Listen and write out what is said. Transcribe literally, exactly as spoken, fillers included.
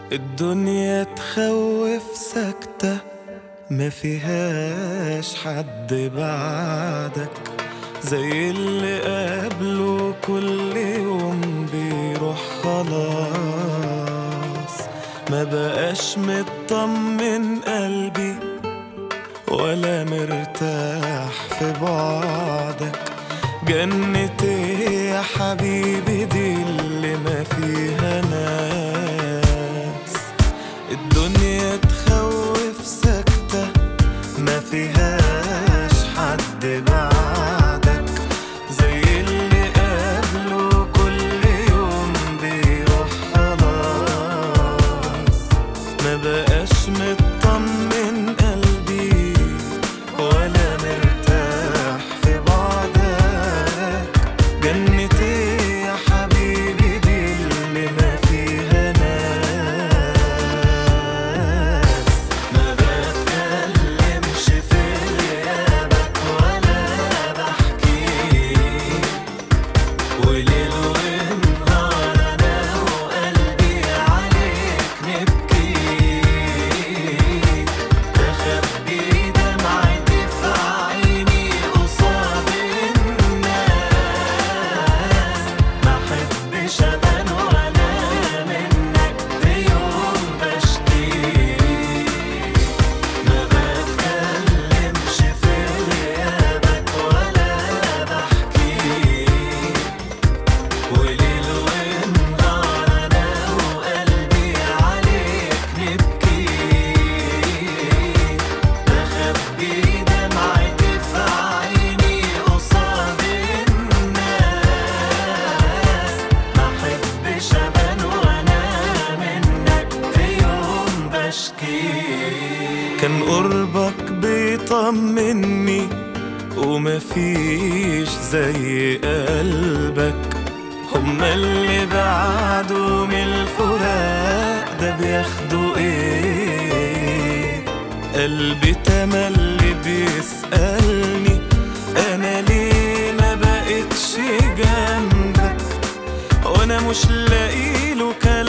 الدنيا تخوف سكتة ما فيهاش حد بعدك، زي اللي قبله كل يوم بيروح خلاص. ما بقاش مطمن قلبي ولا مرتاح في بعدك. جنتي يا حبيبي دي اللي ما فيها ناس. الدنيا تخوف سكتة ما فيهاش حد بعدك، زي اللي قبله كل يوم بيروح خلاص. ما بقاش مطمن قلبي ولا مرتاح في بعدك. جنتي يا حبيبي دي اللي ما فيها ناس. ما بتكلمش في غيابك ولا بحكي، وليل ونهار انا وقلبي عليك نبكي. بخبي دمعتي في عيني قصاد الناس. ما احبش ابان وانا منك في يوم بشكي. ما بتكلمش في غيابك ولا بحكي، وليل ونهار انا وقلبي عليك نبكي. بخبي دمعتي في عيني قصاد الناس. ما احبش ابان وانا منك في يوم بشكي. كان قربك بيطمني ومفيش زي قلبك. هما اللي بعدوا من الفراق ده بياخدوا ايه؟ قلبي تملي بيسألني انا ليه ما بقتش جنبك، وانا مش لاقيله كلام